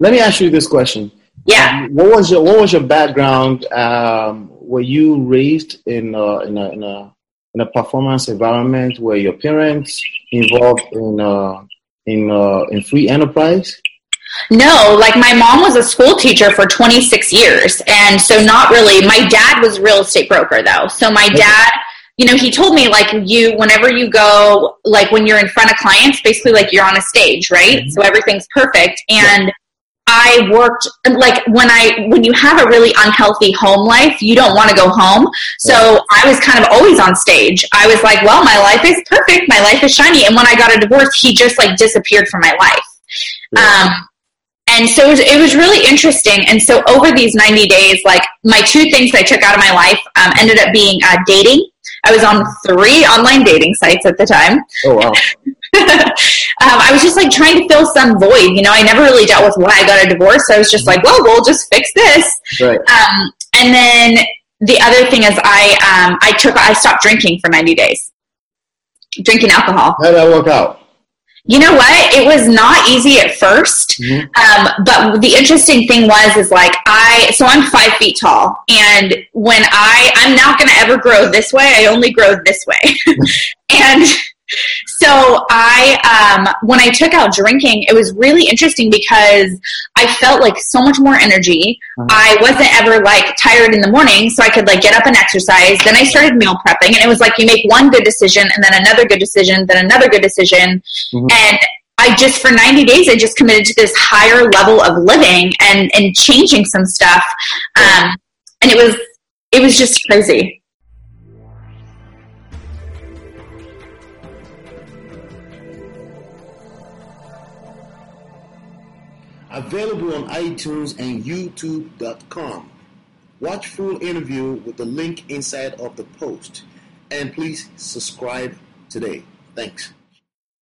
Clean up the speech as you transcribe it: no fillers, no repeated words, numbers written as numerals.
Let me ask you this question. Yeah. What was your background? Were you raised in a performance environment? Were your parents involved in free enterprise? No, like my mom was a school teacher for 26 years. And so not really. My dad was a real estate broker though. So my dad, he told me like whenever you go, like when you're in front of clients, basically like you're on a stage, right? Mm-hmm. So everything's perfect. And I worked like when you have a really unhealthy home life, you don't want to go home. So I was kind of always on stage. I was like, well, my life is perfect. My life is shiny. And when I got a divorce, he just like disappeared from my life. Yeah. And so it was really interesting. And so over these 90 days, like my two things that I took out of my life ended up being dating. I was on 3 online dating sites at the time. Oh, wow. I was just like trying to fill some void. I never really dealt with why I got a divorce. So I was just like, well, we'll just fix this. Right. And then the other thing is I stopped drinking for 90 days, drinking alcohol. How did that work out? You know what? It was not easy at first. Mm-hmm. But the interesting thing is like so I'm 5 feet tall, and when I'm not going to ever grow this way, I only grow this way. And so when I took out drinking, it was really interesting because I felt like so much more energy. Uh-huh. I wasn't ever like tired in the morning, so I could like get up and exercise. Then I started meal prepping, and it was like you make one good decision and then another good decision, then another good decision. Mm-hmm. And I just, for 90 days, I just committed to this higher level of living and changing some stuff. And it was just crazy. Available on iTunes and YouTube.com. Watch full interview with the link inside of the post. And please subscribe today. Thanks.